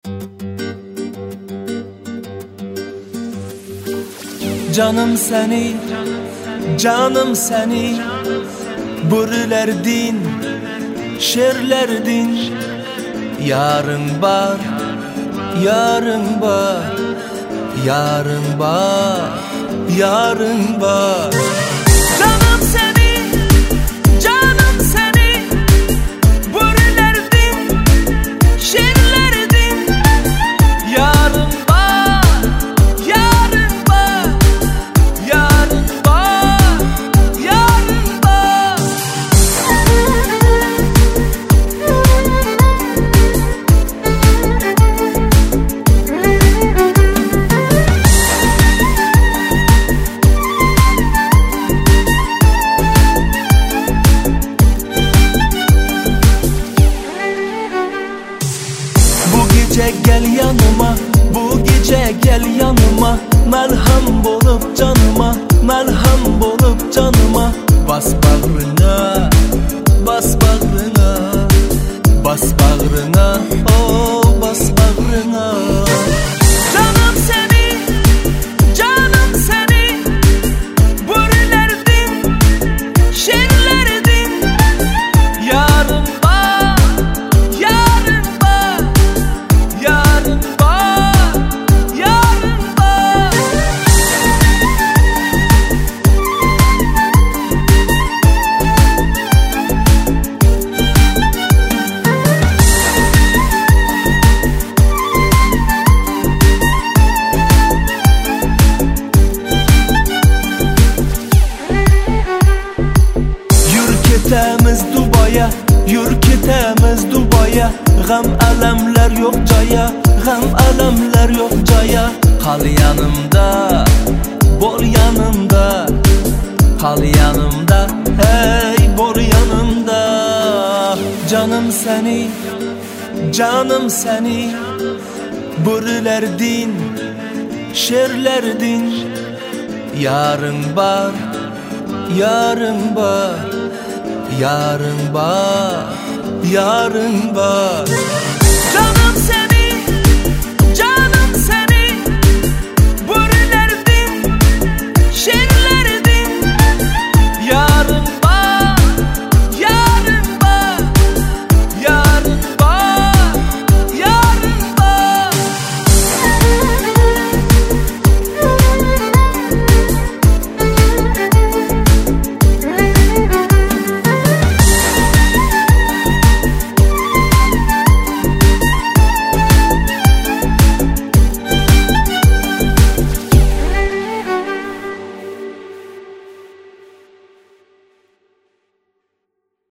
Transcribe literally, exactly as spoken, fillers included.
Canım seni, canım seni Bürülerdin, şerlerdin Yarın var, yarın var Yarın var, yarın var Canım seni, canım seni Bürülerdin, şerlerdin Yarın var, yarın var Yarın var, yarın var Bu gece gel yanıma, bu gece gel yanıma Melhem bolup canıma, melhem bolup canıma Bas bağrına, bas bağrına Bas bağrına, oh bas bağrına Canım seni, canım seni Bürülerdin, şerlerdin Yarın var, yarın var Yarın var, yarın var Yürü ketemiz Dubai'ye, yürü ketemiz Dubai'ye Gam elemler yok caya, gam elemler yok caya Kal yanımda, bol yanımda Kal yanımda, hey bol yanımda Canım seni, canım seni Bürülerdin, şerlerdin Yarın var, yarın var Yarın var, yarın var